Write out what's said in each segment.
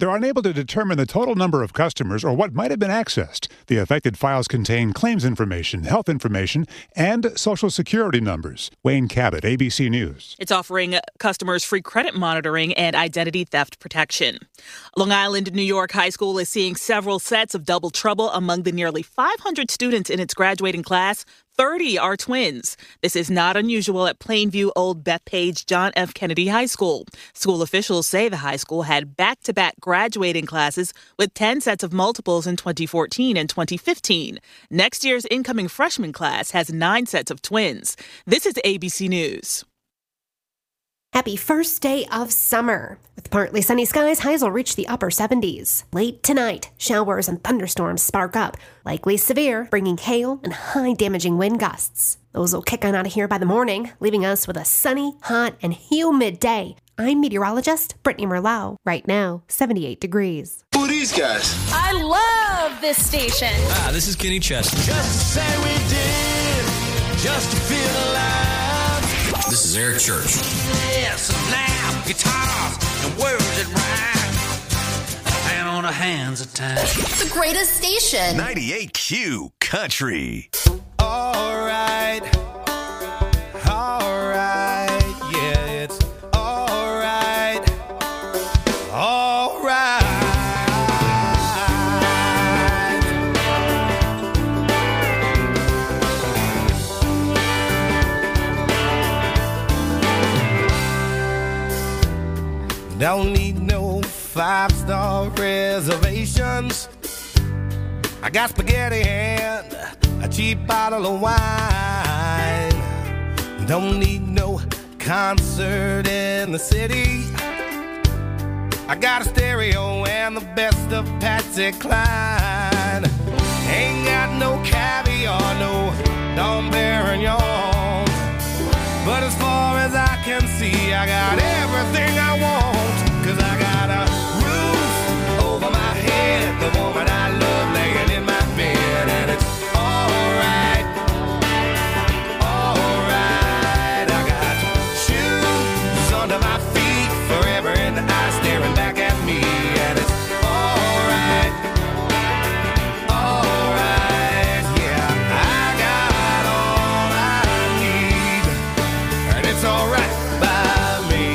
they're unable to determine the total number of customers or what might have been accessed. The affected files contain claims information, health information, and Social Security numbers. Wayne Cabot, ABC News. It's offering customers free credit monitoring and identity theft protection. Long Island, New York High School is seeing several sets of double trouble among the nearly 500 students in its graduating class. 30 are twins. This is not unusual at Plainview Old Bethpage John F. Kennedy High School. School officials say the high school had back-to-back graduating classes with 10 sets of multiples in 2014 and 2015. Next year's incoming freshman class has 9 sets of twins. This is ABC News. Happy first day of summer. With partly sunny skies, highs will reach the upper 70s. Late tonight, showers and thunderstorms spark up, likely severe, bringing hail and high damaging wind gusts. Those will kick on out of here by the morning, leaving us with a sunny, hot, and humid day. I'm meteorologist Brittany Merlot. Right now, 78 degrees. Who are these guys? I love this station. This is Kenny Chesney. Just to say we did, just to feel alive. This is Eric Church. Yes, now, guitars and words that rhyme. And on our hands at times. The greatest station. 98Q Country. All right, yeah, it's all right. Don't need no 5-star reservations. I got spaghetti and a cheap bottle of wine. Don't need no concert in the city. I got a stereo and the best of Patsy Cline. Ain't got no caviar, no Dom Perignon. But as far as I can see, I got everything I want. 'Cause I got a roof over my head, the woman I love laying in my bed, and it's alright, alright. I got shoes under my feet, forever in the eyes staring back at me, and it's alright, alright. Yeah, I got all I need, and it's alright by me.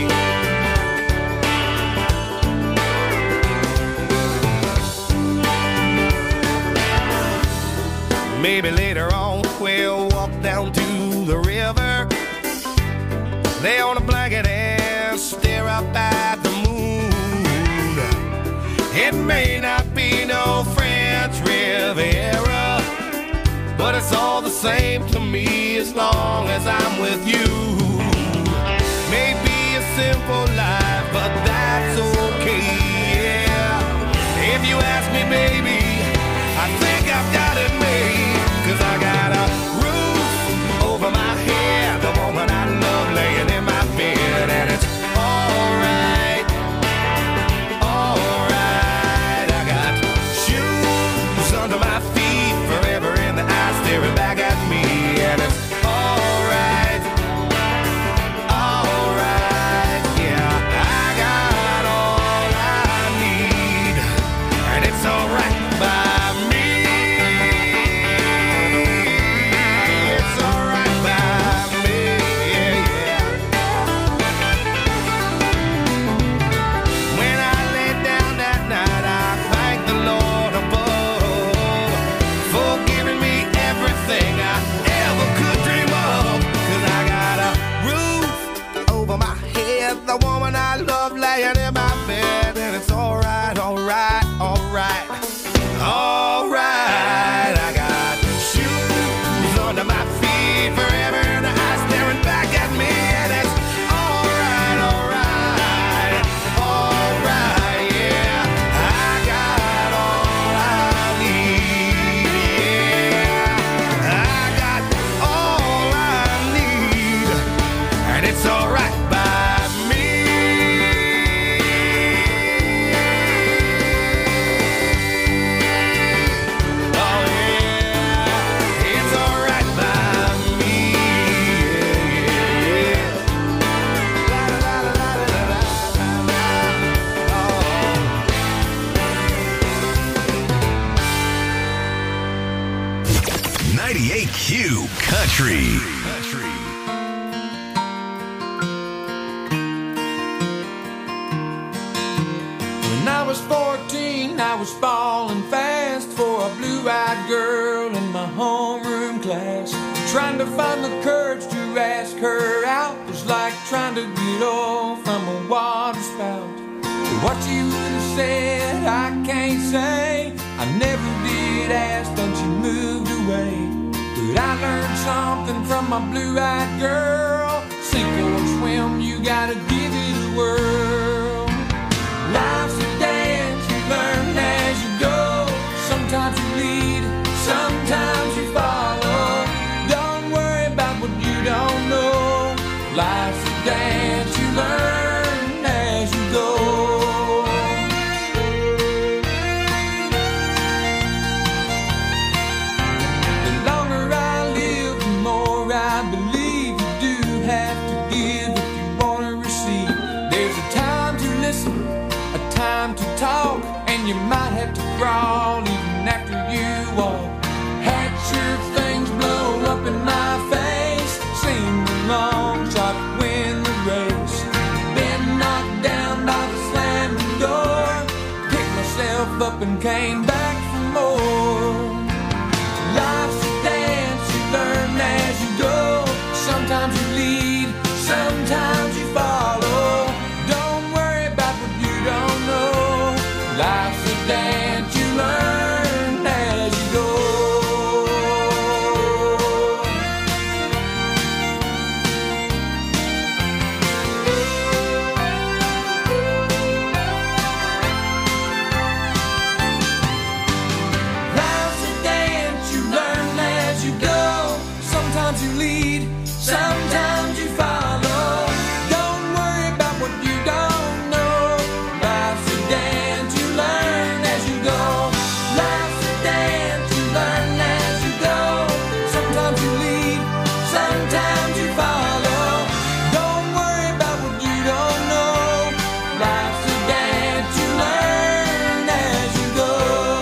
Maybe later on we'll walk down to the river, lay on a blanket and stare up at the moon. It may not be no French Riviera, but it's all the same to me as long as I'm with you. Maybe a simple life, but that's okay, yeah. If you ask me, baby, I think I've got it made. 'Cause I got a roof over my head, the woman I love laying in my bed, and it's alright, alright. I got shoes under my feet, forever in the eyes staring back at me, and it's alright, alright. Yeah, I got all I need, and it's alright. Q Country. When I was 14, I was falling fast for a blue-eyed girl in my homeroom class. Trying to find the courage to ask her out was like trying to get off from a water spout. But what she would have said, I can't say. I never did ask, then she moved away. But I learned something from my blue-eyed girl. Sink or swim, you gotta give it a whirl. Life's a dance, you learn as you go. Sometimes you lead, sometimes you follow. Don't worry about what you don't know. Life's a dance, you learn as you go. The longer I live, the more I believe you do have to give if you want to receive. There's a time to listen, a time to talk, and you might have to crawl even after you walk. Had sure things blow up in my face, sing the long shot, win the race. Been knocked down by the slamming door, picked myself up and came back for more. Life's a dance, you learn as you go. Sometimes you lead, sometimes you follow. Don't worry about what you don't know. Life's a dance, you learn as you go. Life's a dance, you learn as you go. Sometimes you lead, sometimes you follow. Don't worry about what you don't know. Life's a dance, you learn as you go. Life's a dance, you learn as you go. Sometimes you lead, sometimes you follow. Don't worry about what you don't know. Life's a dance, you learn as you go.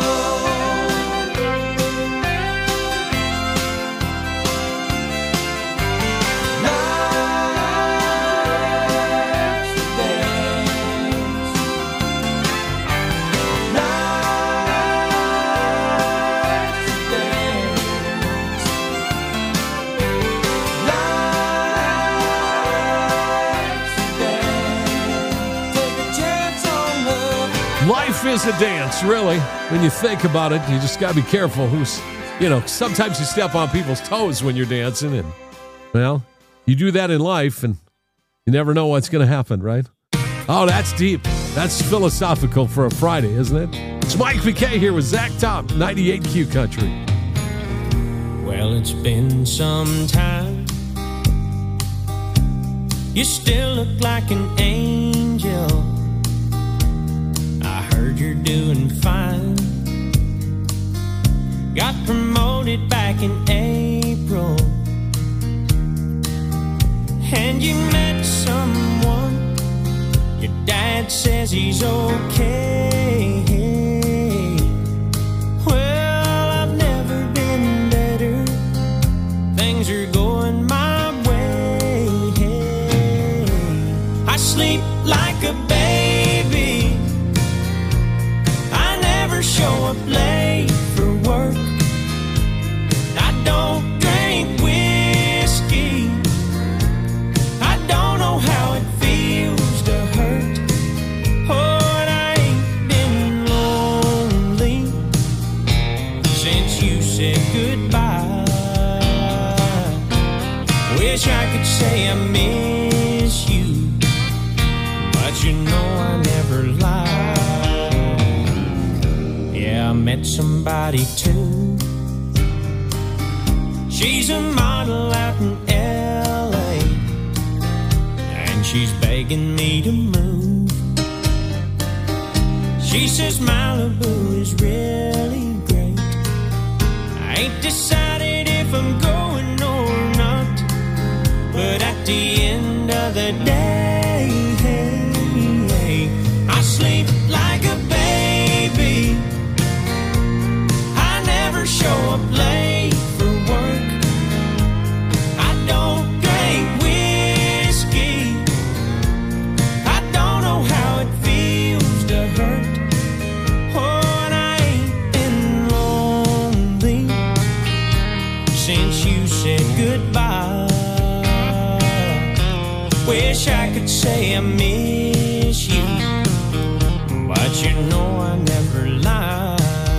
Life is a dance, really. When you think about it, you just got to be careful who's, sometimes you step on people's toes when you're dancing. And, well, you do that in life and you never know what's going to happen, right? Oh, that's deep. That's philosophical for a Friday, isn't it? It's Mike McKay here with Zach Top, 98 Q Country. Well, it's been some time. You still look like an angel. I heard you're doing fine. Got promoted back in April. And you met someone. Your dad says he's okay. Well, I've never been better. Things are going my way. I sleep like a baby. I never show up late for work. I don't drink whiskey. I don't know how it feels to hurt. Oh, and I ain't been lonely since you said goodbye. Wish I could say I miss you, but you know I never lie. Yeah, I met somebody too. She's a model out in LA, and she's begging me to move. She says Malibu is really great. I ain't decided if I'm going or not, but at the end of the day, I sleep like a baby. I never show up late for work. know I never lied.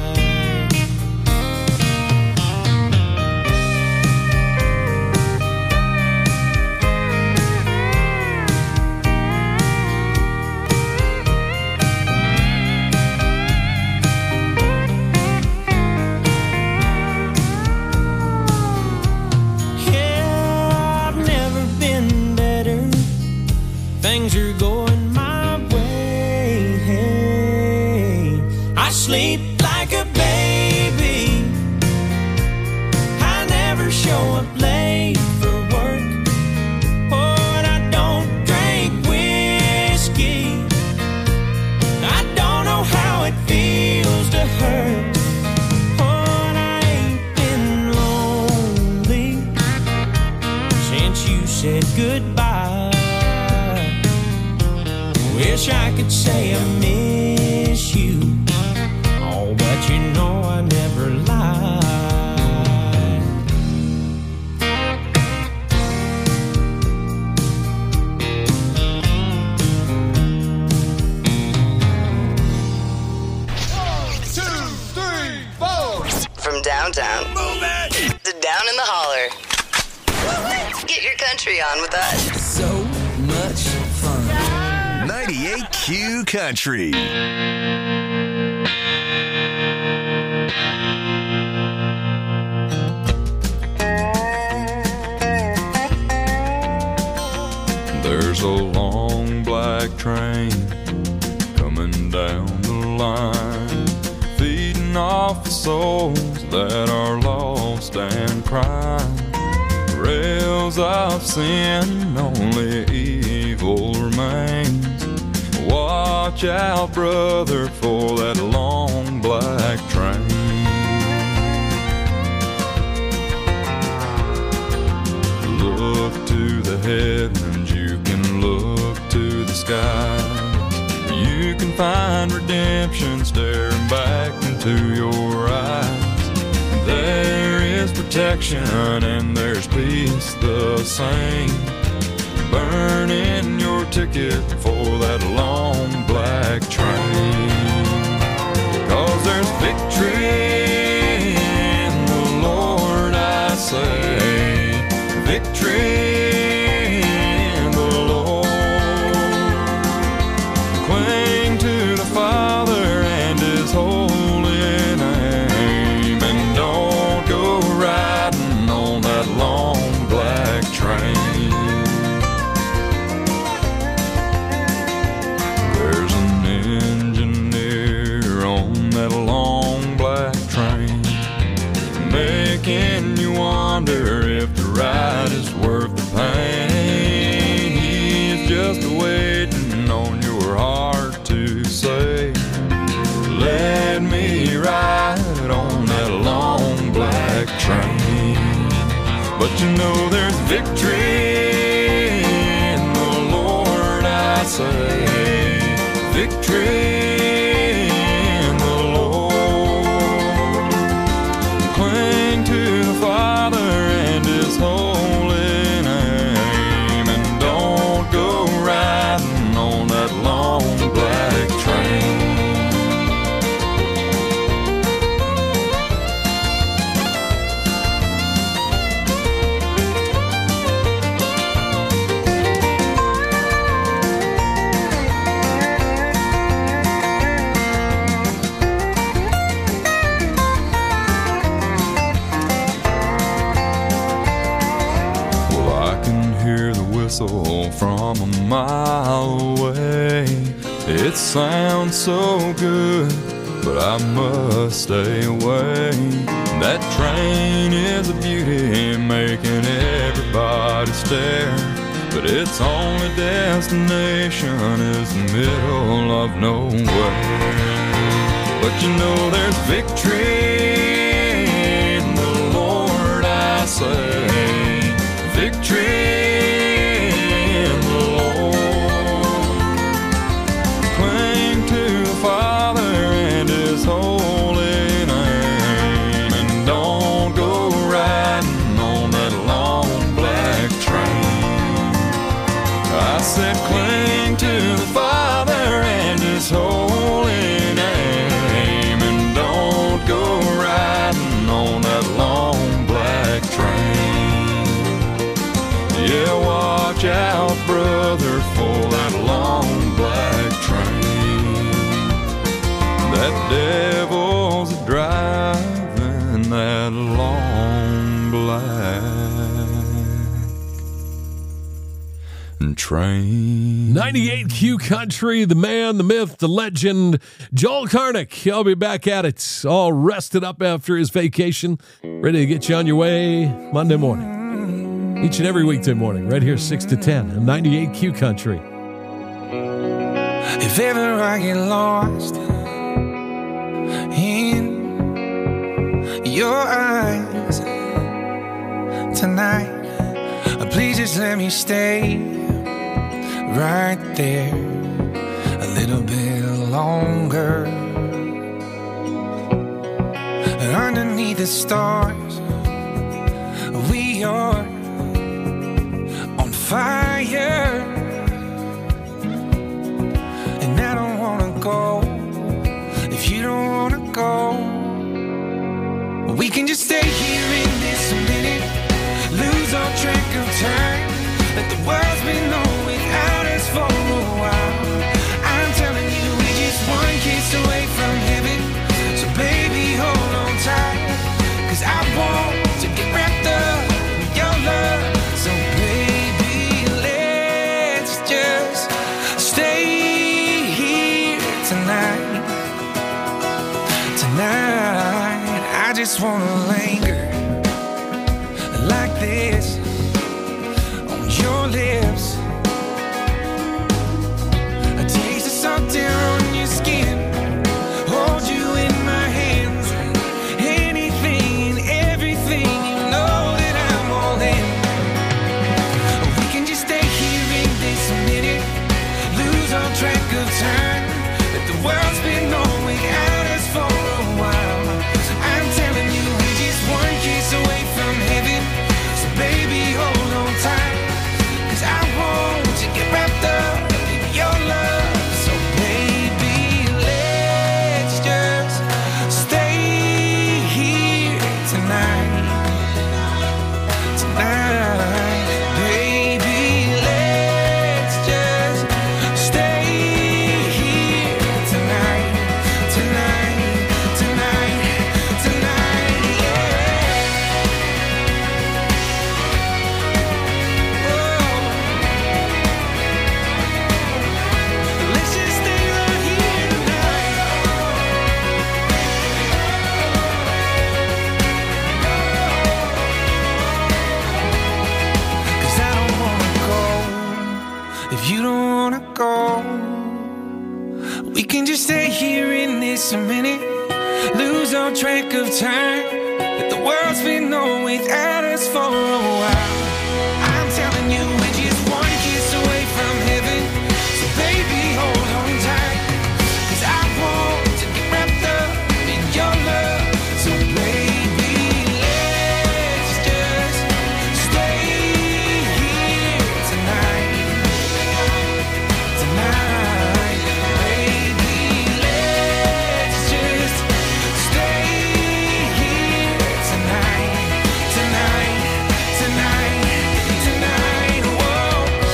Things are going my way. Hey, I sleep like a baby. I never show up late for work. But I don't drink whiskey. I don't know how it feels to hurt. But I ain't been lonely since you said goodbye. Wish I could say I miss you. Oh, but you know I never lied. From downtown to down in the holler. Get your country on with us. So much fun. 98Q Country. There's a long black train coming down the line, feeding off the souls that are lost and crying. Rails of sin, only evil remains. Watch out, brother, for that long black train. Look to the heavens, you can look to the skies. You can find redemption staring back into your eyes. There is protection and there's peace the same. Burning your ticket for that long black train. 'Cause there's victory in the Lord, I say. Victory in the Lord. Cling to the Father and His holy name, and don't go riding on that long black train. There's an engineer on that long black train, making you wonder if the ride is worth the pain. He's just waiting on your heart to say, let me ride on that long black train. But you know there's victory in the Lord, I say. Victory in the Lord. Cling to the Father and His holy name, and don't go riding on that long black train. From a mile away, it sounds so good, but I must stay away. That train is a beauty, making everybody stare, but its only destination is the middle of nowhere. But you know there's victory in the Lord, I say. Victory. Cling to the Father and His holy name. That devil's driving that long black train. 98 Q Country, the man, the myth, the legend, Joel Karnick. He'll be back at it, all rested up after his vacation, ready to get you on your way Monday morning. Each and every weekday morning, right here 6 to 10 on 98 Q Country. If ever I get lost in your eyes tonight, please just let me stay right there a little bit longer. Underneath the stars, we are on fire, and I don't wanna go if you don't wanna go. We can just stay here in this minute, lose all track of time, let the world spin on without us for a while. I'm telling you, we're just one kiss away from heaven, so baby, hold on tight, 'cause I want to get wrapped up in your love. So baby, let's just stay here tonight. Tonight, I just wanna linger like this on your lips, a taste of salt air on your skin, hold you in my hands, anything and everything, you know that I'm all in. We can just stay here in this minute, lose all track of time, let the world spin on without us for a while. I'm telling you, we're just one kiss away from heaven, so baby, hold on tight, 'cause I want to get wrapped up in your love. So baby, let's just stay here tonight. Tonight, baby, let's just stay here tonight. Tonight, tonight, tonight, yeah. Let's just stay right here tonight. 'Cause I don't wanna go if you don't wanna go. We can just stay here in this minute, lose all track of time, let the world spin on without us for a while. I'm telling you, we're just one kiss away from heaven, so baby, hold on tight, 'cause I want to get wrapped up in your love. So baby, let's just stay here tonight. Tonight, baby, let's just stay here tonight. Tonight, tonight, tonight, whoa.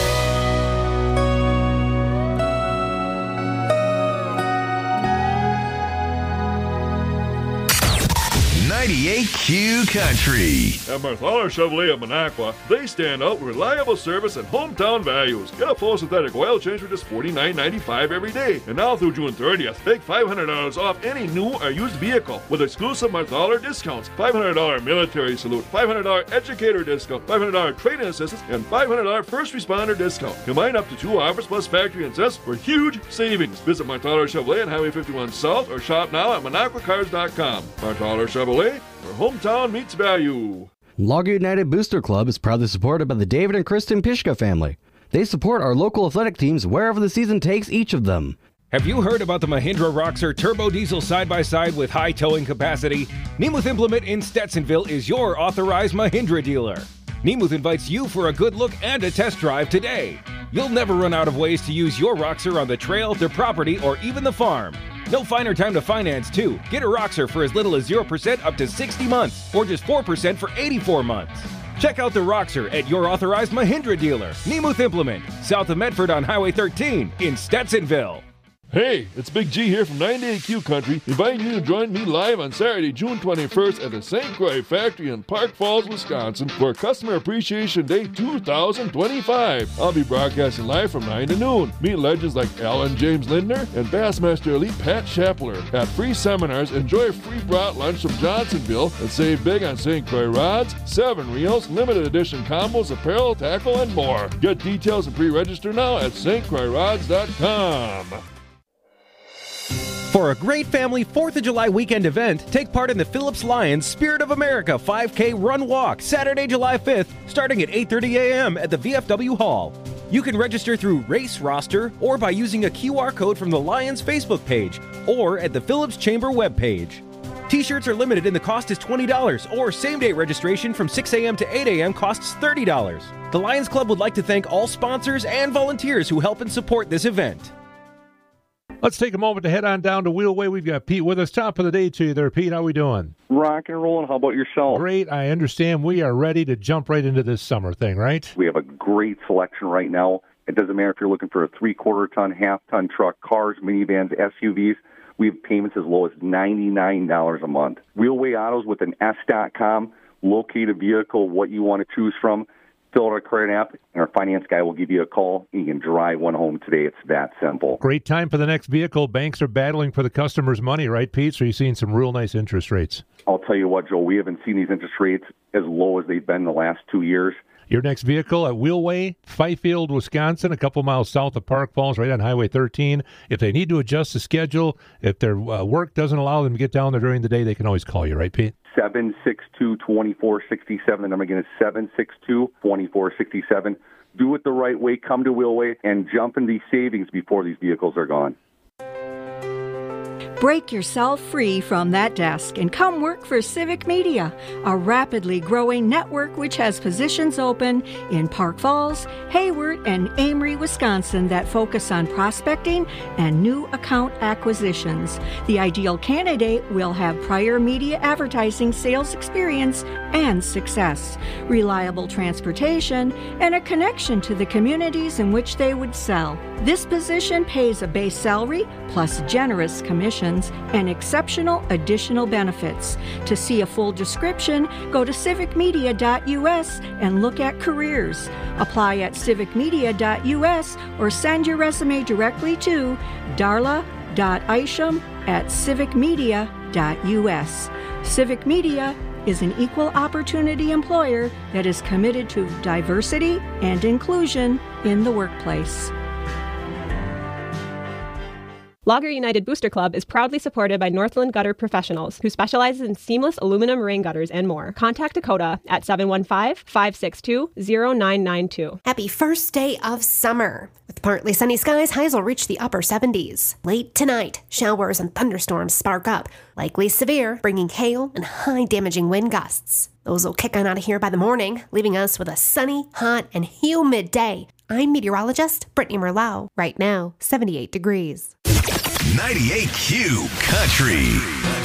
98 Q Country. At Marthaler Chevrolet of Minocqua, they stand out with reliable service and hometown values. Get a full synthetic oil change for just $49.95 every day. And now through June 30th, take $500 off any new or used vehicle with exclusive Marthaler discounts. $500 military salute, $500 educator discount, $500 trade-in assistance, and $500 first responder discount. Combine up to 2 offers plus factory incentives for huge savings. Visit Marthaler Chevrolet on Highway 51 South or shop now at MinocquaCars.com. Marthaler Chevrolet, where hometown meets value. Logger United Booster Club is proudly supported by the David and Kristen Pishka family. They support our local athletic teams wherever the season takes each of them. Have you heard about the Mahindra Roxor Turbo Diesel side-by-side with high towing capacity? Nemuth Implement in Stetsonville is your authorized Mahindra dealer. Nemuth invites you for a good look and a test drive today. You'll never run out of ways to use your Roxor on the trail, their property, or even the farm. No finer time to finance, too. Get a Roxor for as little as 0% up to 60 months, or just 4% for 84 months. Check out the Roxor at your authorized Mahindra dealer, Nemuth Implement, south of Medford on Highway 13 in Stetsonville. Hey, it's Big G here from 98Q Country, inviting you to join me live on Saturday, June 21st at the St. Croix Factory in Park Falls, Wisconsin for Customer Appreciation Day 2025. I'll be broadcasting live from 9 to noon. Meet legends like Alan James Lindner and Bassmaster Elite Pat Shapler. At free seminars, enjoy a free brought lunch from Johnsonville and save big on St. Croix rods, 7 reels, limited edition combos, apparel, tackle, and more. Get details and pre-register now at stcroixrods.com. For a great family 4th of July weekend event, take part in the Phillips Lions Spirit of America 5K Run Walk, Saturday, July 5th, starting at 8:30 a.m. at the VFW Hall. You can register through Race Roster or by using a QR code from the Lions Facebook page or at the Phillips Chamber webpage. T-shirts are limited and the cost is $20, or same-day registration from 6 a.m. to 8 a.m. costs $30. The Lions Club would like to thank all sponsors and volunteers who help and support this event. Let's take a moment to head on down to Wheelway. We've got Pete with us. Top of the day to you there, Pete. How we doing? Rock and rolling. How about yourself? Great. I understand we are ready to jump right into this summer thing, right? We have a great selection right now. It doesn't matter if you're looking for a 3/4-ton, half-ton truck, cars, minivans, SUVs. We have payments as low as $99 a month. Wheelway Autos with an S.com. Locate a vehicle, what you want to choose from. Fill out our credit app, and our finance guy will give you a call. You can drive one home today. It's that simple. Great time for the next vehicle. Banks are battling for the customer's money, right, Pete? So you're seeing some real nice interest rates. I'll tell you what, Joe, we haven't seen these interest rates as low as they've been in the last 2 years. Your next vehicle at Wheelway, Fifield, Wisconsin, a couple miles south of Park Falls, right on Highway 13. If they need to adjust the schedule, if their work doesn't allow them to get down there during the day, they can always call you, right, Pete? 762-2467. The number again is 762-2467. Do it the right way. Come to Wheelway and jump in these savings before these vehicles are gone. Break yourself free from that desk and come work for Civic Media, a rapidly growing network which has positions open in Park Falls, Hayward, and Amory, Wisconsin that focus on prospecting and new account acquisitions. The ideal candidate will have prior media advertising sales experience and success, reliable transportation, and a connection to the communities in which they would sell. This position pays a base salary plus generous commissions and exceptional additional benefits. To see a full description, go to civicmedia.us and look at careers. Apply at civicmedia.us or send your resume directly to darla.isham@civicmedia.us. Civic Media is an equal opportunity employer that is committed to diversity and inclusion in the workplace. Logger United Booster Club is proudly supported by Northland Gutter Professionals, who specializes in seamless aluminum rain gutters and more. Contact Dakota at 715-562-0992. Happy first day of summer. With partly sunny skies, highs will reach the upper 70s. Late tonight, showers and thunderstorms spark up, likely severe, bringing hail and high damaging wind gusts. Those will kick on out of here by the morning, leaving us with a sunny, hot, and humid day. I'm meteorologist Brittany Merlau. Right now, 78 degrees. 98Q Country.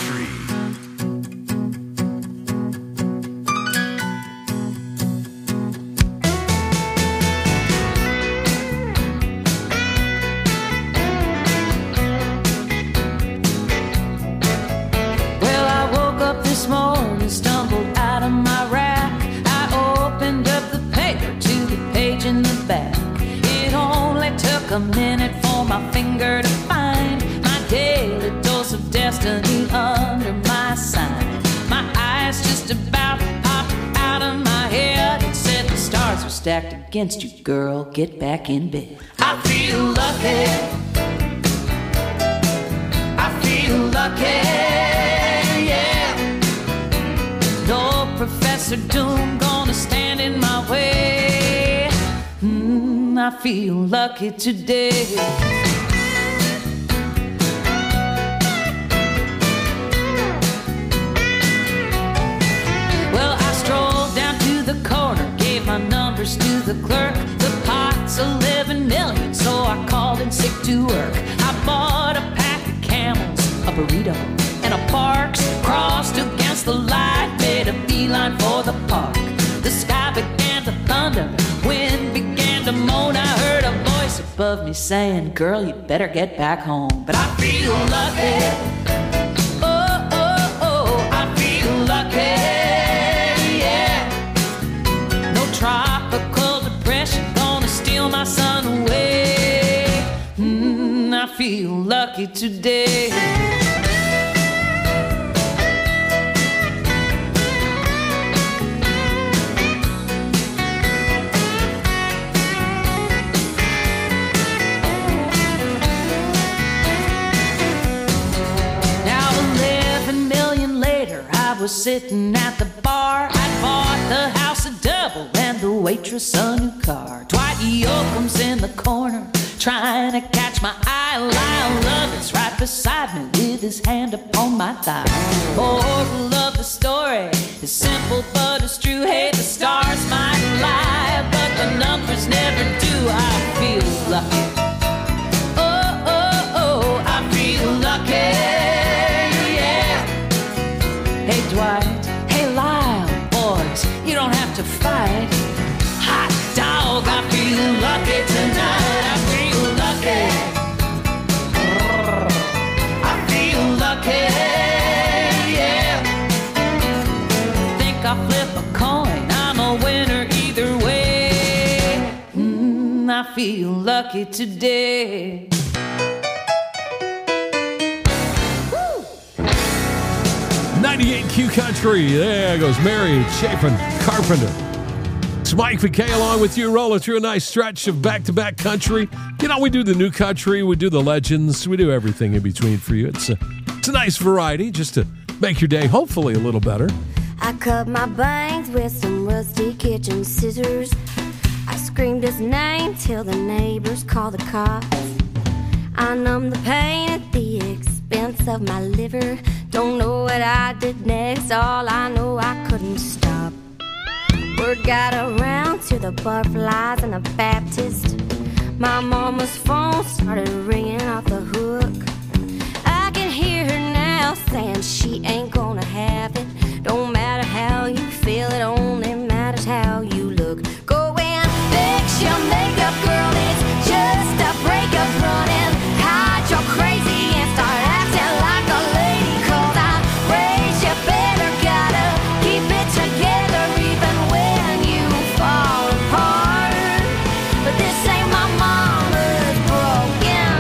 Well, I woke up this morning, stumbled out of my rack. I opened up the paper to the page in the back. It only took a minute for my finger to find my daily dose of destiny under my sign. My eyes just about popped out of my head and said the stars are stacked against you, girl. Get back in bed. I feel lucky. I feel lucky, yeah. No Professor Doom gonna stand in my way. I feel lucky today. Well, I strolled down to the corner, gave my numbers to the clerk. The pot's 11 million, so I called in sick to work. I bought a pack of Camels, a burrito, and a Parks. Crossed against the light, made a beeline for the park. The sky began to thunder, wind began to moan. I heard a voice voice above me saying, girl, you better get back home. But I feel lucky. Oh, oh, oh, I feel lucky. Yeah. No tropical depression gonna steal my sun away. I feel lucky today. I was sitting at the bar. I bought the house a double and the waitress a new car. Dwight Yoakam's in the corner trying to catch my eye. Lyle Lovett's right beside me with his hand upon my thigh. Moral of the story is simple but it's true. Hey, the stars might lie, but the numbers never do. I feel lucky. Oh, oh, oh, I feel lucky. Hey Dwight, hey Lyle, boys, you don't have to fight. Hot dog, I feel lucky tonight. I feel lucky. I feel lucky, yeah. Think I'll flip a coin, I'm a winner either way. I feel lucky today. 98 Q Country. There goes Mary Chapin Carpenter. It's Mike McKay along with you, rolling through a nice stretch of back-to-back country. You know, we do the new country, we do the legends, we do everything in between for you. It's a nice variety just to make your day hopefully a little better. I cut my bangs with some rusty kitchen scissors. I screamed his name till the neighbors called the cops. I numbed the pain at the expense of my liver. Don't know what I did next, all I know I couldn't stop. Word got around to the Barflies and the Baptist. My mama's phone started ringing off the hook. I can hear her now saying she ain't gonna have it. Don't matter how you feel, it only matters how you look. Go and fix your makeup, girl, it's just a breakup running. Hide your crazy and start acting like a lady. Cause I raised you better, gotta keep it together even when you fall apart. But this ain't my mama's broken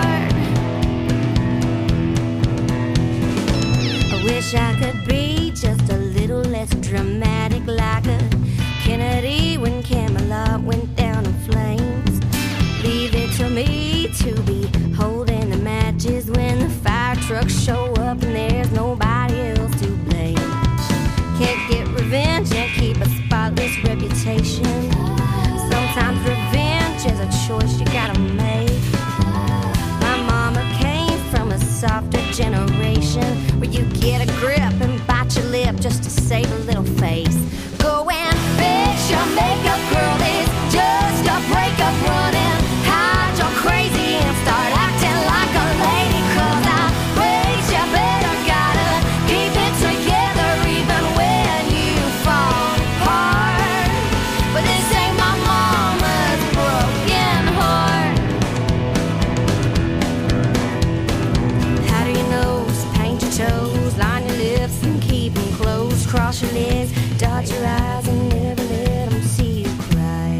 heart. I wish I could be just a little less dramatic, like a Kennedy when Camelot went down in flames. Leave it to me to be holding the matches when the fire trucks show up and there's nobody else to blame. Can't get revenge and keep a spotless reputation. Sometimes revenge is a choice you gotta make. My mama came from a softer generation where you get a grip and bite your lip just to save a little face. Go and fix your makeup, girl, it's just a breakup running. Hide your crazy and start acting like a lady. Cause I raised you better, gotta keep it together even when you fall apart. But this ain't my mama's broken heart. How do you know? Paint your toes, line your lips and keep them closed. Cross your legs, dot your eyes and never let them see you cry.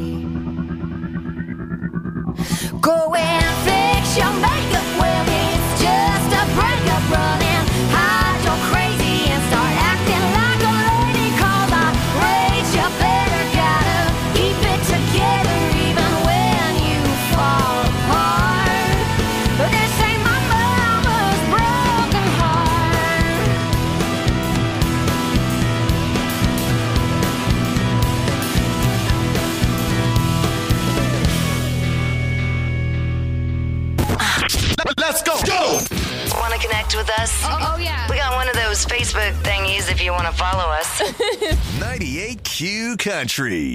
Go and fix your makeup, well it's just a breakup running. Hide your crazy and start acting like a lady. Cause I raised you better, gotta keep it together even when you fall apart. But this ain't my mama's broken heart. Let's go! Want to connect with us? Oh, yeah. We got one of those Facebook thingies if you want to follow us. 98 Q Country.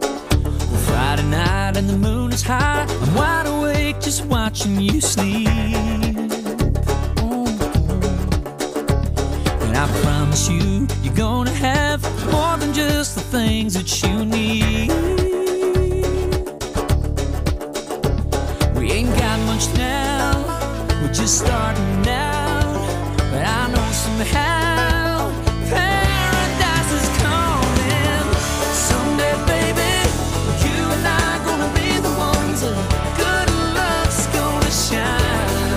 Friday night and the moon is high. I'm wide awake just watching you sleep. just the things that you need. We ain't got much now, we're just starting out, but I know somehow paradise is coming. Someday, baby, you and I gonna be the ones that good luck's gonna shine.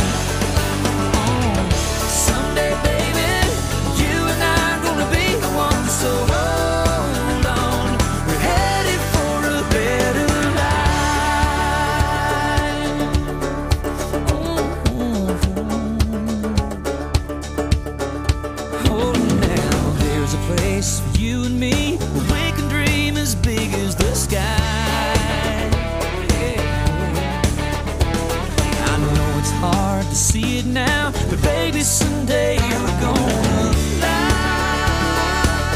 Someday, baby, you and I gonna be the ones, so hold on, we're headed for a better life. Oh, now there's a place for you and me where we can dream as big as the sky. I know it's hard to see it now, but baby, someday we're gonna fly.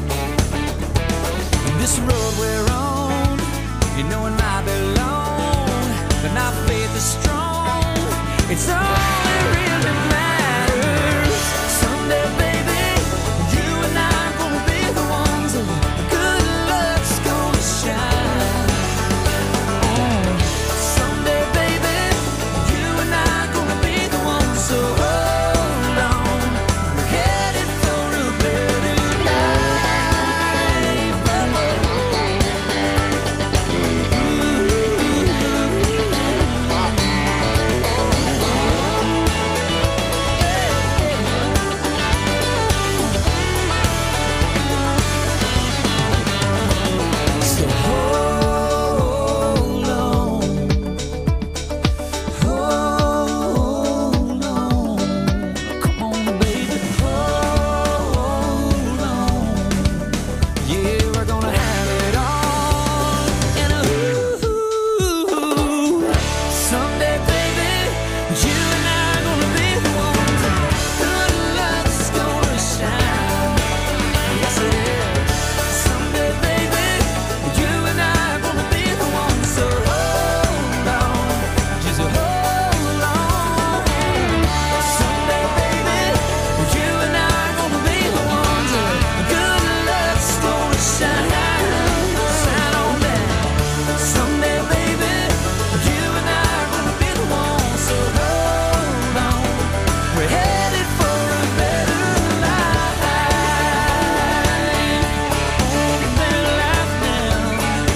This road we're on, you know it might be long, but our faith is strong. It's all that really matters. Someday, baby, you and I gonna be the ones that good luck's gonna shine. Someday, baby, you and I gonna be the ones, so hold on, we're headed for a better So hold on, hold on, come on, baby, hold on. Yeah, we're gonna have it all, and someday, baby, you and I gonna be the ones that good luck's gonna shine. Yes, it is. Someday, baby, you and I gonna be the ones, so hold on, just hold on. Someday, baby, you and I gonna be the ones that good luck's gonna shine. Shine on down. Someday, baby, you and I gonna be the ones, so hold on, we're headed for a better life. A better life now.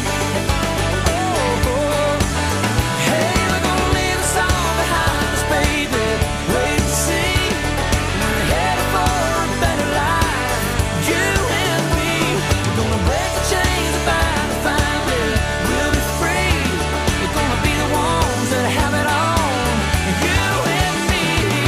Hey, we're gonna leave us all behind us, baby. Wait and see. We're headed for a better life. You and me. We're gonna break the chains that bind us, find it. We'll be free. We're gonna be the ones that have it all. You and me.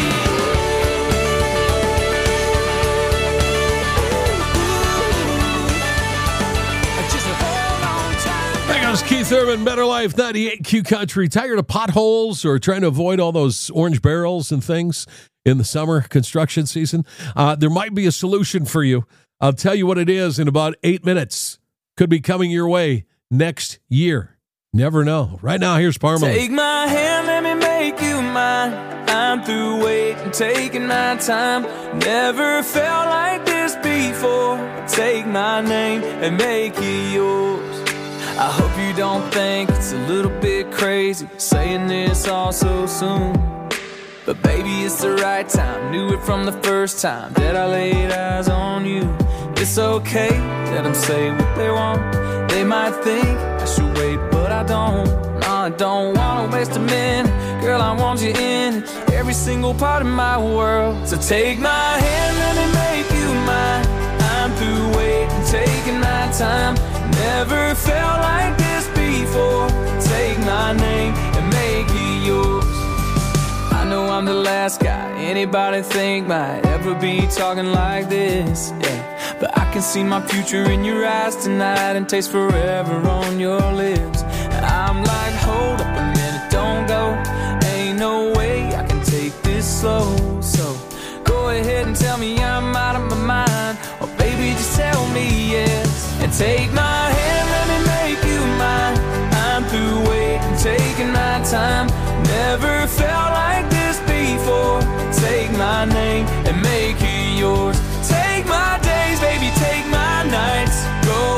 Just hold on tight. There goes Keith Urban, Better Life 98 Q Country. Tired of potholes or trying to avoid all those orange barrels and things in the summer construction season? There might be a solution for you. I'll tell you what it is in about 8 minutes. Could be coming your way next year. Never know. Right now, here's Parmalee. Take my hand, let me make you mine. I'm through waiting, taking my time. Never felt like this before. Take my name and make it yours. I hope you don't think it's a little bit crazy saying this all so soon. But baby, it's the right time. Knew it from the first time that I laid eyes on you. It's okay, let them say what they want. They might think I should wait, but I don't. No, I don't wanna waste a minute. Girl, I want you in every single part of my world. So take my hand, let me make you mine. I'm through waiting, taking my time. Never felt like this before. Take my name and make it yours. I know I'm the last guy anybody think might ever be talking like this, yeah. But I can see my future in your eyes tonight and taste forever on your lips. And I'm like, hold up a minute, don't go. Ain't no way I can take this slow. So go ahead and tell me I'm out of my mind, or baby, just tell me yes. And take my hand, let me make you mine. I'm through waiting, taking my time. Never felt like this before. Take my name and make it yours. Take my days, baby, take my nights. Go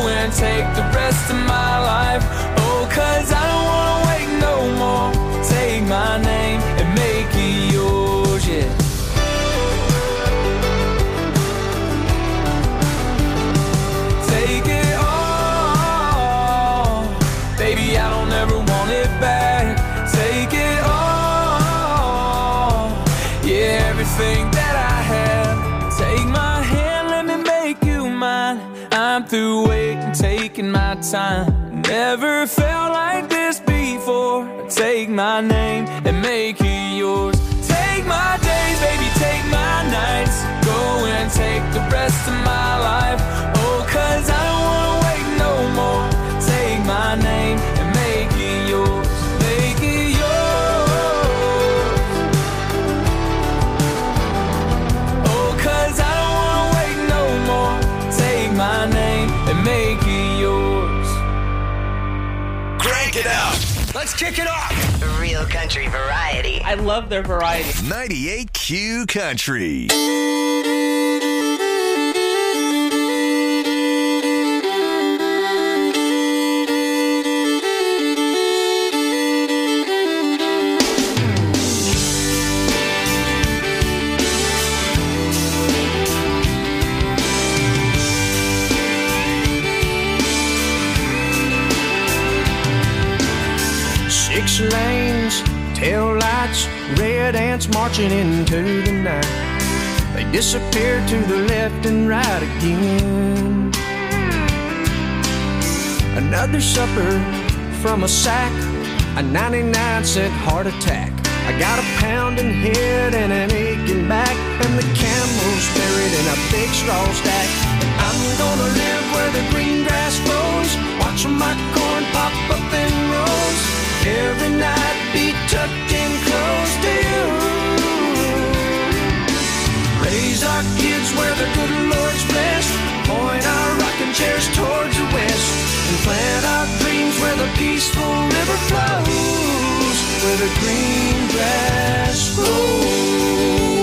rest of my life. Oh, 'cause I don't wanna wait no more. Take my name and make it yours, yeah. Take it all, baby, I don't ever want it back. Take it all, yeah, everything that I have. Take my hand, let me make you mine. I'm through waiting, taking my time. Never felt like this before. Take my name and make it yours. Take my days, baby, take my nights. Go and take the rest of my life. Oh, 'cause I don't wanna wait no more. Take my name and make it yours. Make it yours. Oh, 'cause I don't wanna wait no more. Take my name and make it yours. Crank it up. Let's kick it off. Real country variety. I love their variety. 98Q Country. Six lanes, tail lights, red ants marching into the night. They disappear to the left and right again. Another supper from a sack, a 99-cent heart attack. I got a pounding head and an aching back, and the camel's buried in a big straw stack. I'm gonna live where the green grass grows, watching my corn pop up in rows. Every night be tucked in close to you. Raise our kids where the good Lord's blessed. Point our rocking chairs towards the west. And plant our dreams where the peaceful river flows. Where the green grass grows.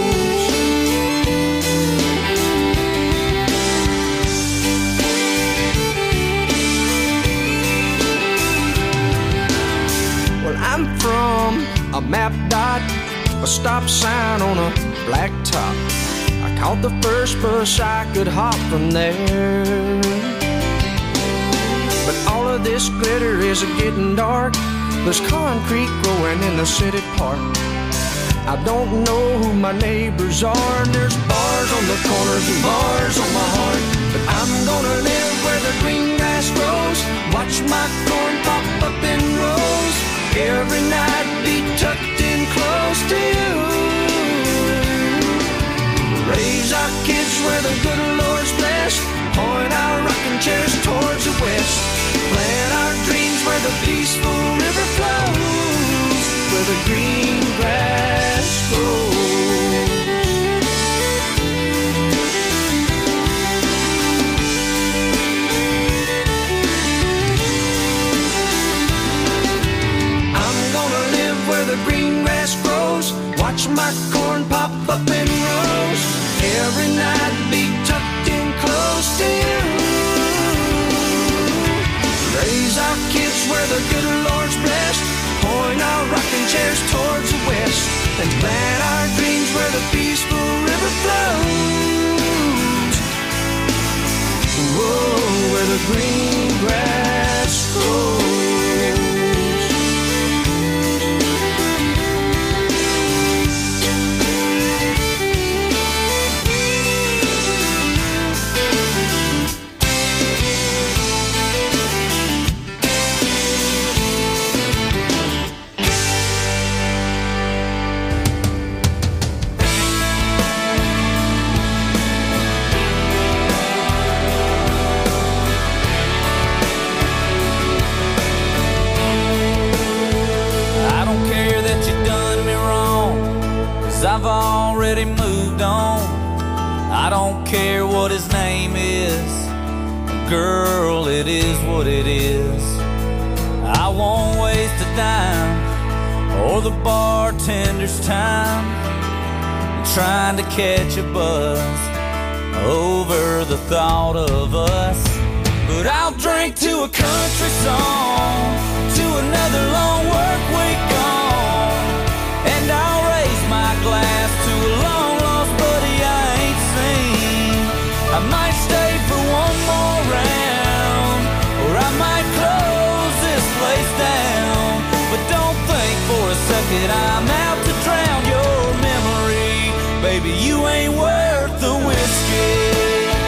Well, I'm from a map dot, a stop sign on a black top. I caught the first bus I could hop from there. But all of this glitter is getting dark. There's concrete growing in the city park. I don't know who my neighbors are, and there's bars on the corners and bars on my heart. But I'm gonna live where the green grass grows, watch my corn pop up in rows. Every night be tucked in close to you. Raise our kids where the good Lord's blessed. Point our rocking chairs towards the west. Plant our dreams where the peaceful river flows. Where the green grass grows. I'm gonna live where the green grass grows. Watch my corn pop up in rows. Every night be tucked in close to you. Raise our kids where the good Lord's blessed. Point our rocking chairs towards the west. And plant our dreams where the peaceful river flows. Whoa, where the green grass grows. I've already moved on. I don't care what his name is. Girl, it is what it is. I won't waste a dime or the bartender's time trying to catch a buzz over the thought of us But I'll drink to a country song, to another long work week gone, and I'll raise my glass to a long lost buddy I ain't seen. I might stay for one more round, or I might close this place down. But don't think for a second I'm out to drown your memory. Baby, you ain't worth the whiskey.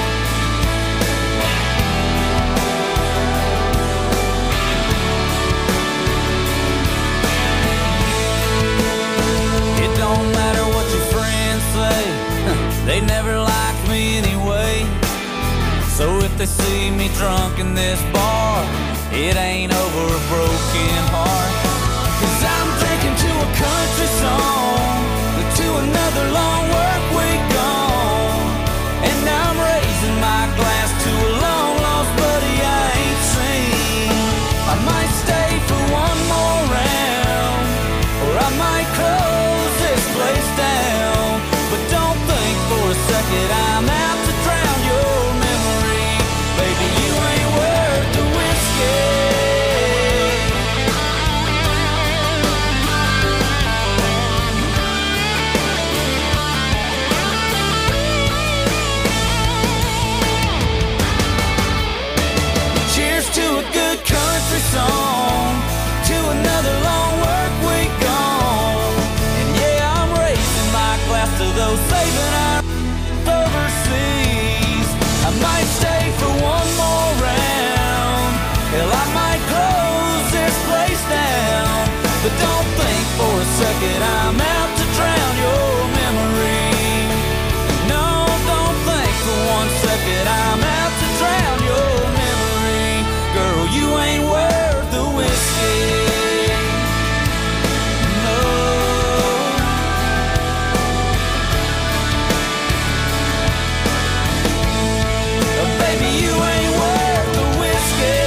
Don't matter what your friends say, they never liked me anyway. So if they see me drunk in this bar, it ain't over a broken heart. 'Cause I'm drinking to a country song, to another long work week gone, and I'm raising my glass to a long lost buddy I ain't seen. I might stay for one more round, or I might close this place down. But don't think for a second I'm out to drown your memory. Baby, you ain't worth the whiskey. Cheers to a good country song, to another long work week gone. And yeah, I'm raising my glass to those saving our overseas. I might stay for one more round, hell, I might close this place down. But don't think for a second I'm out to drown your memory. No, don't think for 1 second I'm out to drown your memory. Girl, you ain't worth the whiskey. No. Baby, you ain't worth the whiskey.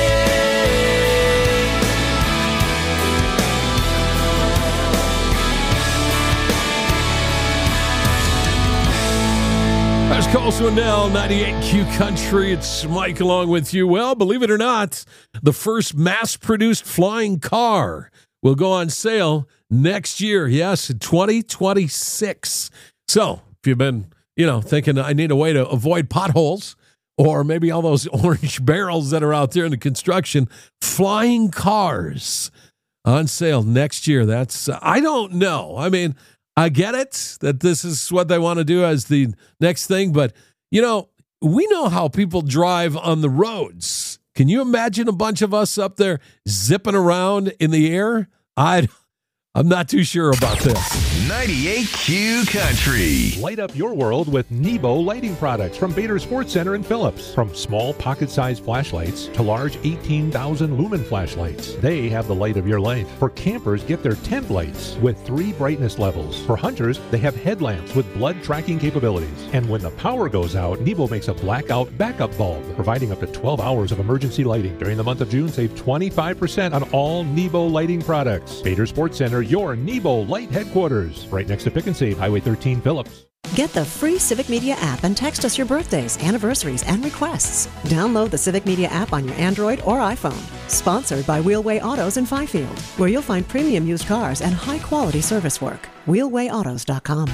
That's Cole Swindell, 98Q Country. It's Mike along with you. Well, believe it or not, the first mass-produced flying car will go on sale next year. Yes, in 2026. So if you've been, thinking I need a way to avoid potholes, or maybe all those orange barrels that are out there in the construction, flying cars on sale next year. That's, I don't know. I mean, I get it that this is what they want to do as the next thing, but, we know how people drive on the roads. Can you imagine a bunch of us up there zipping around in the air? I'm not too sure about this. 98Q Country. Light up your world with Nebo lighting products from Bader Sports Center in Phillips. From small pocket-sized flashlights to large 18,000 lumen flashlights, they have the light of your life. For campers, get their tent lights with 3 brightness levels. For hunters, they have headlamps with blood tracking capabilities. And when the power goes out, Nebo makes a blackout backup bulb, providing up to 12 hours of emergency lighting. During the month of June, save 25% on all Nebo lighting products. Bader Sports Center, your Nebo light headquarters. Right next to Pick and Save, Highway 13, Phillips. Get the free Civic Media app and text us your birthdays, anniversaries, and requests. Download the Civic Media app on your Android or iPhone. Sponsored by Wheelway Autos in Fifield, where you'll find premium used cars and high-quality service work. WheelwayAutos.com.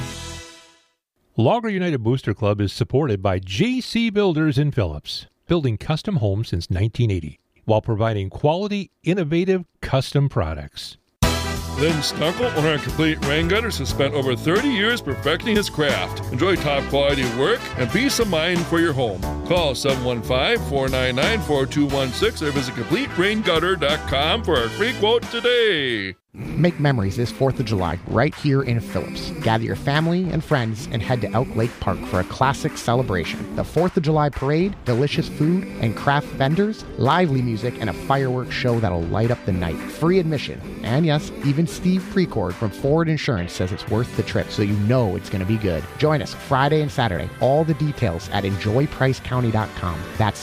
Logger United Booster Club is supported by JC Builders in Phillips, building custom homes since 1980, while providing quality, innovative, custom products. Lynn Snuckle, owner of Complete Rain Gutters, has spent over 30 years perfecting his craft. Enjoy top quality work and peace of mind for your home. Call 715-499-4216 or visit CompleteRainGutter.com for a free quote today. Make memories this 4th of July right here in Phillips. Gather your family and friends and head to Elk Lake Park for a classic celebration. The 4th of July parade, delicious food and craft vendors, lively music, and a fireworks show that'll light up the night. Free admission. And yes, even Steve Precord from Ford Insurance says it's worth the trip, so you know it's going to be good. Join us Friday and Saturday. All the details at EnjoyPriceCounty.com. That's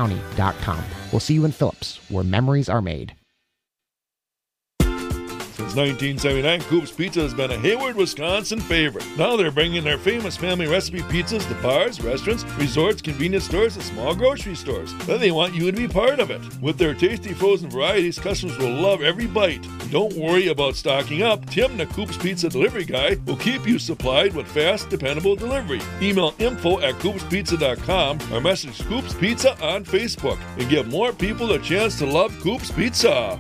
EnjoyPriceCounty.com. We'll see you in Phillips, where memories are made. Since 1979, Coop's Pizza has been a Hayward, Wisconsin favorite. Now they're bringing their famous family recipe pizzas to bars, restaurants, resorts, convenience stores, and small grocery stores. Then they want you to be part of it. With their tasty frozen varieties, customers will love every bite. Don't worry about stocking up. Tim, the Coop's Pizza delivery guy, will keep you supplied with fast, dependable delivery. Email info@coopspizza.com or message Coop's Pizza on Facebook and give more people a chance to love Coop's Pizza.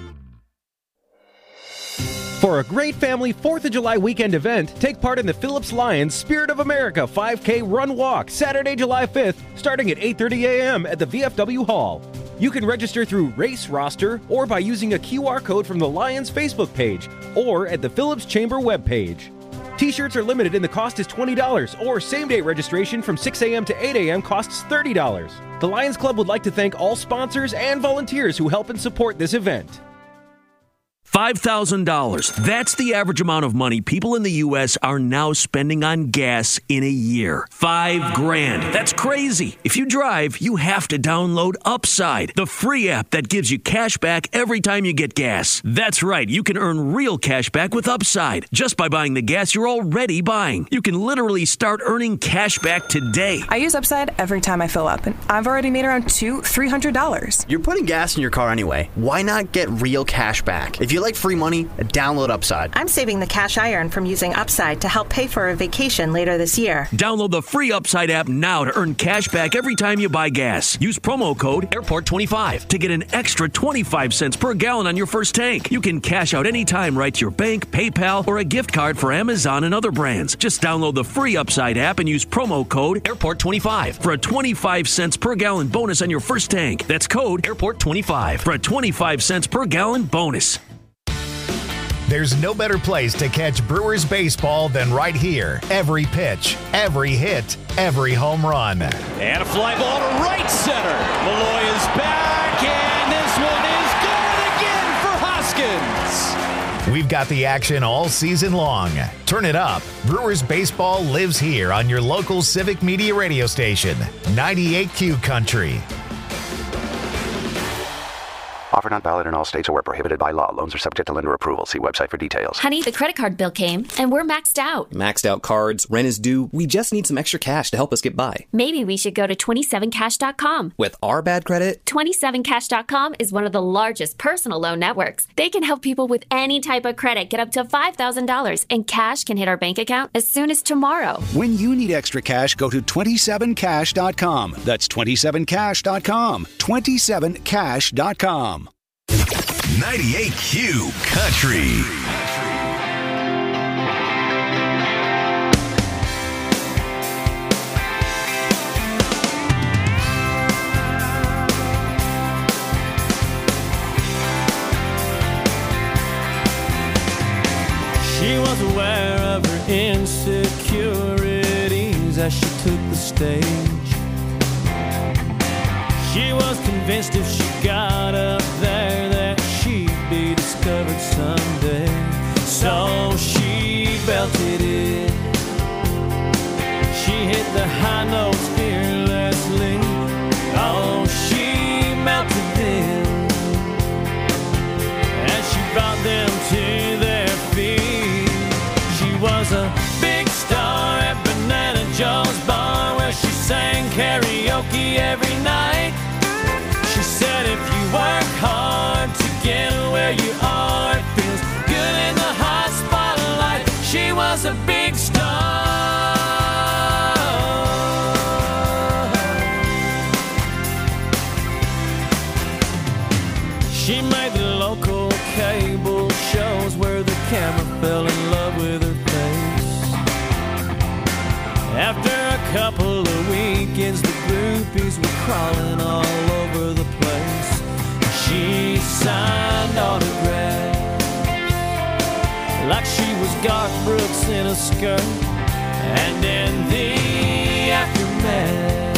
For a great family 4th of July weekend event, take part in the Phillips Lions Spirit of America 5K Run Walk, Saturday, July 5th, starting at 8:30 a.m. at the VFW Hall. You can register through Race Roster or by using a QR code from the Lions Facebook page or at the Phillips Chamber webpage. T-shirts are limited and the cost is $20, or same-day registration from 6 a.m. to 8 a.m. costs $30. The Lions Club would like to thank all sponsors and volunteers who help and support this event. $5,000. That's the average amount of money people in the U.S. are now spending on gas in a year. $5,000. That's crazy. If you drive, you have to download Upside, the free app that gives you cash back every time you get gas. That's right. You can earn real cash back with Upside just by buying the gas you're already buying. You can literally start earning cash back today. I use Upside every time I fill up, and I've already made around $300. You're putting gas in your car anyway. Why not get real cash back? If you like free money, download Upside. I'm saving the cash I earn from using Upside to help pay for a vacation later this year. Download the free Upside app now to earn cash back every time you buy gas. Use promo code AIRPORT25 to get an extra 25 cents per gallon on your first tank. You can cash out anytime right to your bank, PayPal, or a gift card for Amazon and other brands. Just download the free Upside app and use promo code AIRPORT25 for a 25 cents per gallon bonus on your first tank. That's code AIRPORT25 for a 25 cents per gallon bonus. There's no better place to catch Brewers baseball than right here. Every pitch, every hit, every home run. And a fly ball to right center. Malloy is back, and this one is gone again for Hoskins. We've got the action all season long. Turn it up. Brewers baseball lives here on your local Civic Media radio station, 98Q Country. Offer not valid in all states or where prohibited by law. Loans are subject to lender approval. See website for details. Honey, the credit card bill came, and we're maxed out. Maxed out cards, rent is due. We just need some extra cash to help us get by. Maybe we should go to 27cash.com. With our bad credit? 27cash.com is one of the largest personal loan networks. They can help people with any type of credit get up to $5,000, and cash can hit our bank account as soon as tomorrow. When you need extra cash, go to 27cash.com. That's 27cash.com. 27cash.com. 98Q Country. She was aware of her insecurities as she took the stage. She was convinced if she got up there that she'd be discovered someday. So she belted it. She hit the high notes fearlessly. Oh, she melted them as she brought them to their feet. She was a big star at Banana Joe's bar where she sang karaoke every night. She said if you work hard to get where you are, it feels good in the hot spotlight. She was a big star. She made the local cable shows where the camera fell in love with her face. After a couple of weekends, the groupies were crawling all over the place. She signed autographs like she was Garth Brooks in a skirt. And in the aftermath,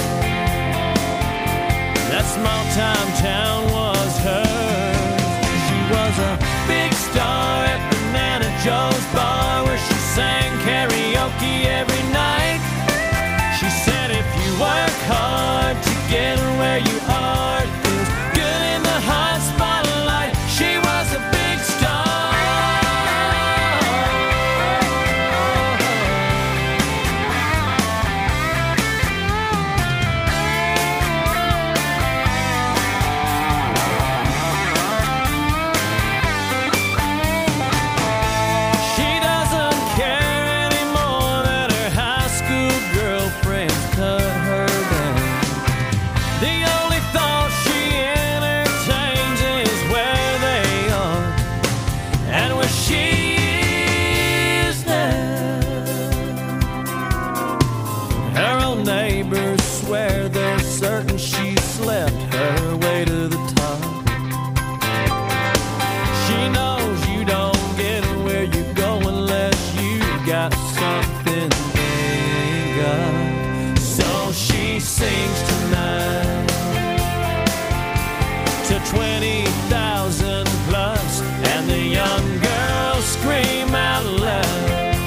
that small-time town was hers. She was a big star at Banana Joe's bar where she sang karaoke every night. She said if you work hard to get where you are, it feels good in the hot spotlight. She was a big star. certain she slept her way to the top. She knows you don't get where you go unless you got something they got. So she sings tonight to 20,000 plus, and the young girls scream out loud,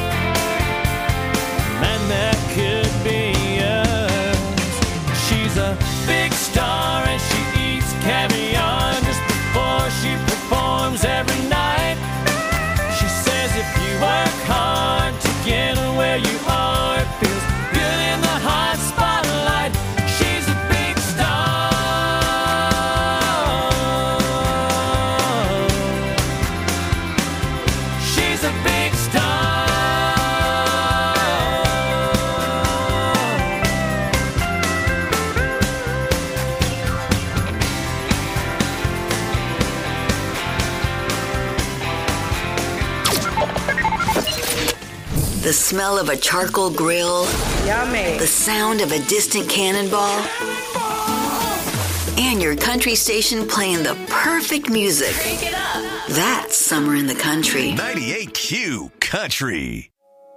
man, that could be us. She's a big star and she eats caviar just before she performs every night. She says if you work hard to get where you are, it feels good in the hot spotlight. She's a big star. She's a big star. The smell of a charcoal grill. Yummy. The sound of a distant cannonball. And your country station playing the perfect music. That's summer in the country. 98Q Country.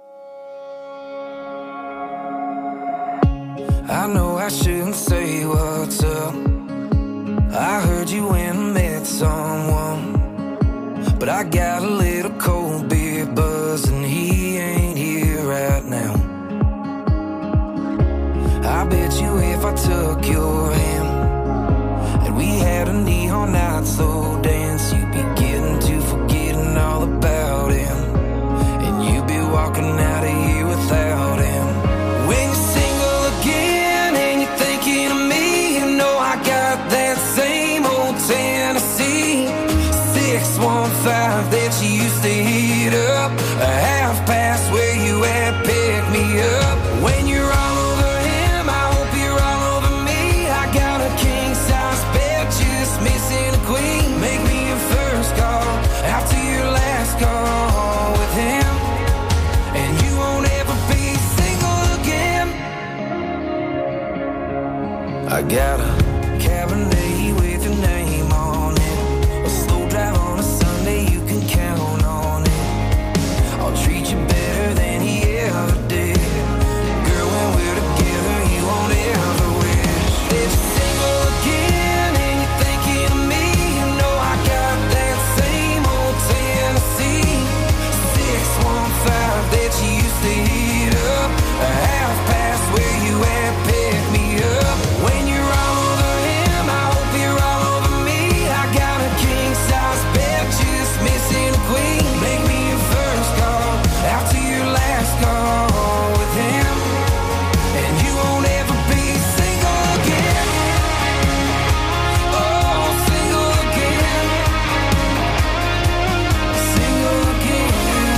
I know I shouldn't say what's up. I heard you went and met someone, but I got a little cold beer buzz and he ain't here right now. I bet you if I took your hand and we had a neon night slow dance, you'd be getting to forgetting all about him, and you'd be walking out of here without him. When you're single again and you're thinking of me, you know I got that same old Tennessee 615 that you used to hit up, a half past where you at, pick me up. When you're all over him, I hope you're all over me. I got a king size bed, just missing a queen. Make me your first call after your last call with him, and you won't ever be single again. I got a Cabernet with your name on it, a slow drive on a Sunday, you can count on it. I'll treat you better than he ever did. Girl, when we're together, you won't ever wish that you're single again and you're thinking of me. You know I got that same old Tennessee 615 that you used to hit up, a half past where you at, pick me up. When you're all over him, I hope you're all over me. I got a king size bed, just missing a queen. Make me your first call after your last call with him, and you won't ever be single again. Oh, single again. Single again.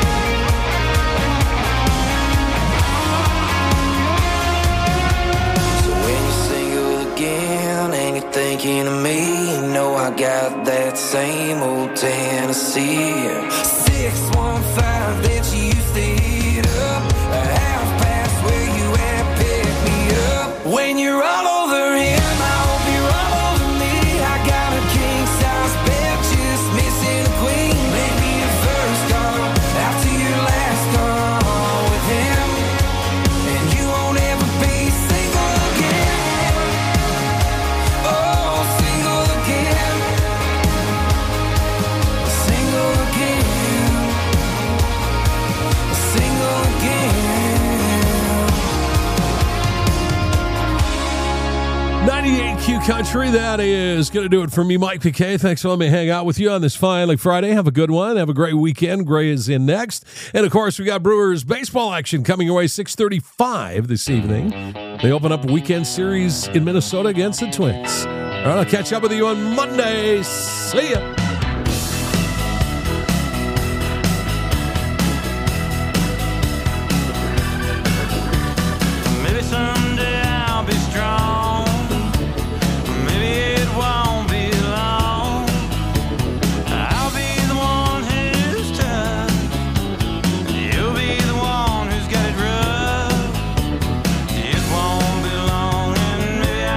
So when you're single again and you're thinking of me, you know I got that same old Tennessee 615 that you used to hit up, a half past where you at, pick me up. When you're all over him, I hope you're all over me. I got a king size bed, just missing a queen. Make me your first call after your last call with him, and you won't ever be single again. Oh, single again. Single again. Single again. 98Q Country, that is going to do it for me, Mike Piquet. Thanks for letting me hang out with you on this finally Friday. Have a good one. Have a great weekend. Gray is in next. And, of course, we got Brewers baseball action coming your way 6:35 this evening. They open up a weekend series in Minnesota against the Twins. All right, I'll catch up with you on Monday. See ya. Maybe someday I'll be strong. Maybe it won't be long. I'll be the one who's tough. You'll be the one who's got it rough. It won't be long, and maybe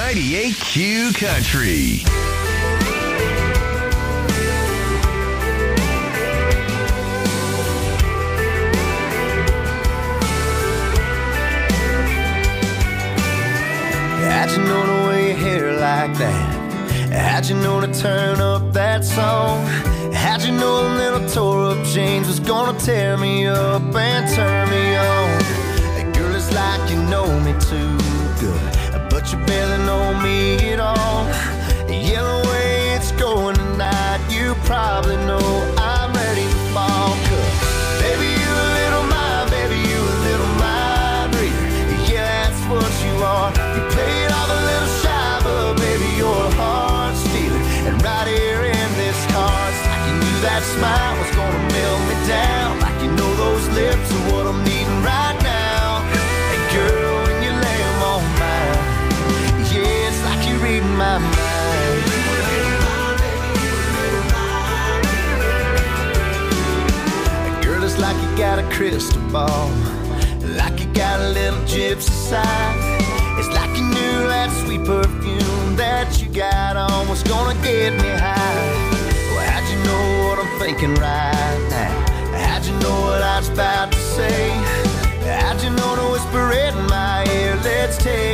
98Q Country. How'd you know to wear your hair like that? How'd you know to turn up that song? How'd you know a little tore up jeans was gonna tear me up and turn me on? Girl, it's like you know me too good, but you barely know me at all. Yeah, the way it's going tonight, you probably know I'm ready to fall. 'Cause baby, you a little mind, baby, you a little mind reader. Yeah, that's what you are. You play it off a little shy, but baby, you're a heart stealer. And right here in this car, it's like you knew that smile was gonna melt me down. Like you know those lips are what I'm needing right now. And girl, when you lay them on mine, yeah, it's like you're reading my mind. And girl, it's like you got a crystal ball, like you got a little gypsy side. It's like you knew that sweet perfume that you got on was gonna get me high. Well, how'd you know what I'm thinking right now? How'd you know what I was about to say? How'd you know to whisper it in my ear? Let's take